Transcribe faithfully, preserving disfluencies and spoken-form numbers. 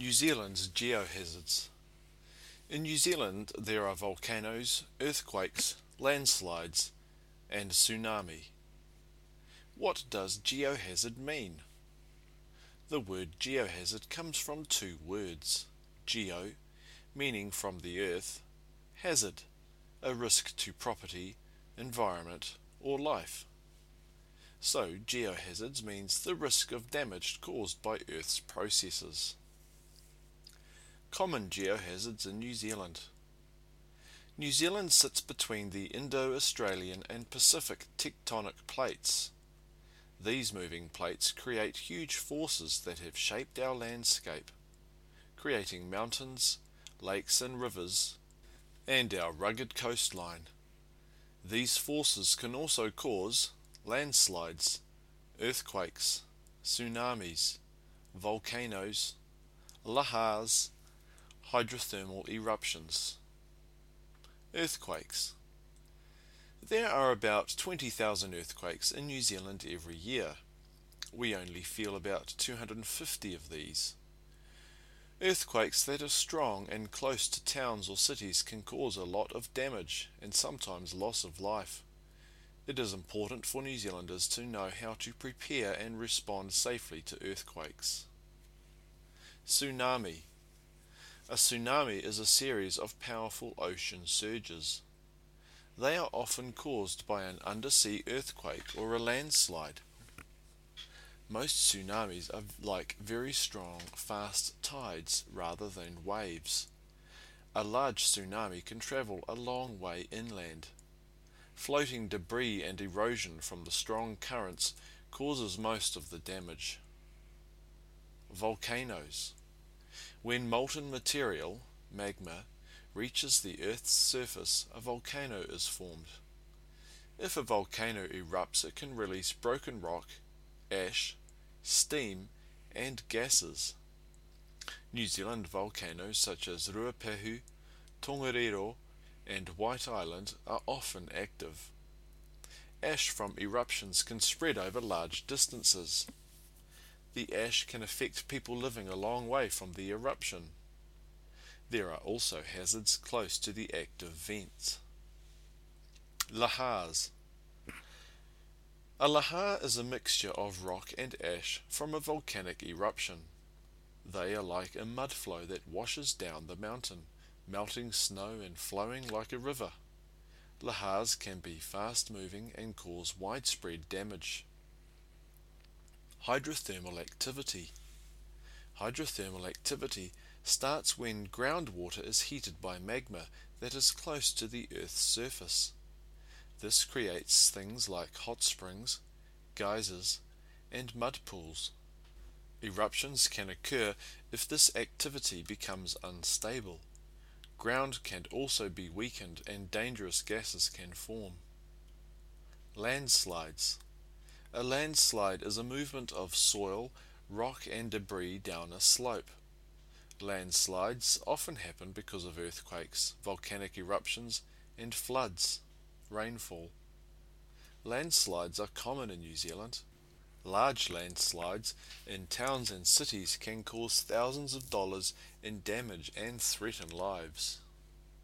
New Zealand's geohazards. In New Zealand there are volcanoes, earthquakes, landslides, and tsunami. What does geohazard mean? The word geohazard comes from two words. Geo, meaning from the earth, hazard, a risk to property, environment, or life. So geohazards means the risk of damage caused by Earth's processes. Common geohazards in New Zealand. New Zealand sits between the Indo-Australian and Pacific tectonic plates. These moving plates create huge forces that have shaped our landscape, creating mountains, lakes and rivers, and our rugged coastline. These forces can also cause landslides, earthquakes, tsunamis, volcanoes, lahars, hydrothermal eruptions. Earthquakes. There are about twenty thousand earthquakes in New Zealand every year. We only feel about two hundred fifty of these. Earthquakes that are strong and close to towns or cities can cause a lot of damage and sometimes loss of life. It is important for New Zealanders to know how to prepare and respond safely to earthquakes. Tsunami. A tsunami is a series of powerful ocean surges. They are often caused by an undersea earthquake or a landslide. Most tsunamis are like very strong, fast tides rather than waves. A large tsunami can travel a long way inland. Floating debris and erosion from the strong currents causes most of the damage. Volcanoes. When molten material, magma, reaches the Earth's surface, a volcano is formed. If a volcano erupts, it can release broken rock, ash, steam, and gases. New Zealand volcanoes such as Ruapehu, Tongariro, and White Island are often active. Ash from eruptions can spread over large distances. The ash can affect people living a long way from the eruption. There are also hazards close to the active vents. Lahars. A lahar is a mixture of rock and ash from a volcanic eruption. They are like a mud flow that washes down the mountain, melting snow and flowing like a river. Lahars can be fast-moving and cause widespread damage. Hydrothermal activity. Hydrothermal activity starts when groundwater is heated by magma that is close to the Earth's surface. This creates things like hot springs, geysers, and mud pools. Eruptions can occur if this activity becomes unstable. Ground can also be weakened and dangerous gases can form. Landslides. A landslide is a movement of soil, rock and debris down a slope. Landslides often happen because of earthquakes, volcanic eruptions, and floods, rainfall. Landslides are common in New Zealand. Large landslides in towns and cities can cause thousands of dollars in damage and threaten lives.